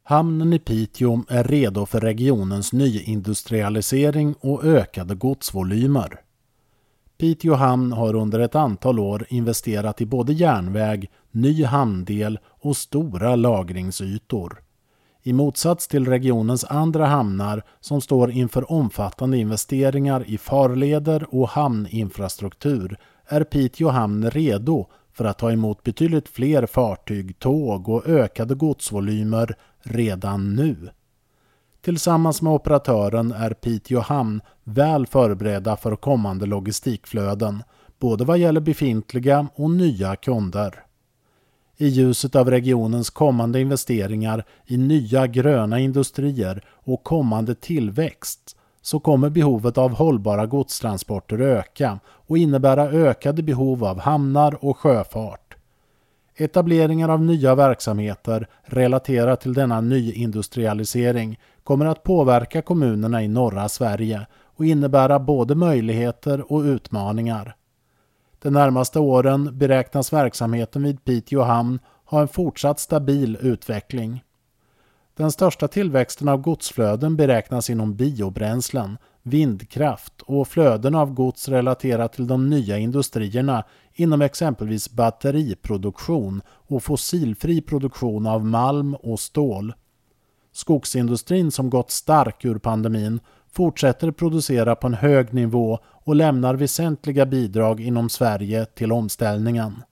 Hamnen i Piteå är redo för regionens nyindustrialisering och ökade godsvolymer. Piteå hamn har under ett antal år investerat i både järnväg, ny hamndel och stora lagringsytor. I motsats till regionens andra hamnar som står inför omfattande investeringar i farleder och hamninfrastruktur är Piteå hamn redo för att ta emot betydligt fler fartyg, tåg och ökade godsvolymer redan nu. Tillsammans med operatören är Piteå hamn väl förberedda för kommande logistikflöden, både vad gäller befintliga och nya kunder. I ljuset av regionens kommande investeringar i nya gröna industrier och kommande tillväxt så kommer behovet av hållbara godstransporter öka och innebära ökade behov av hamnar och sjöfart. Etableringar av nya verksamheter relaterat till denna nyindustrialisering kommer att påverka kommunerna i norra Sverige och innebära både möjligheter och utmaningar. De närmaste åren beräknas verksamheten vid Piteå hamn ha en fortsatt stabil utveckling. Den största tillväxten av godsflöden beräknas inom biobränslen, vindkraft och flöden av gods relaterat till de nya industrierna inom exempelvis batteriproduktion och fossilfri produktion av malm och stål. Skogsindustrin som gått stark ur pandemin fortsätter producera på en hög nivå och lämnar väsentliga bidrag inom Sverige till omställningen.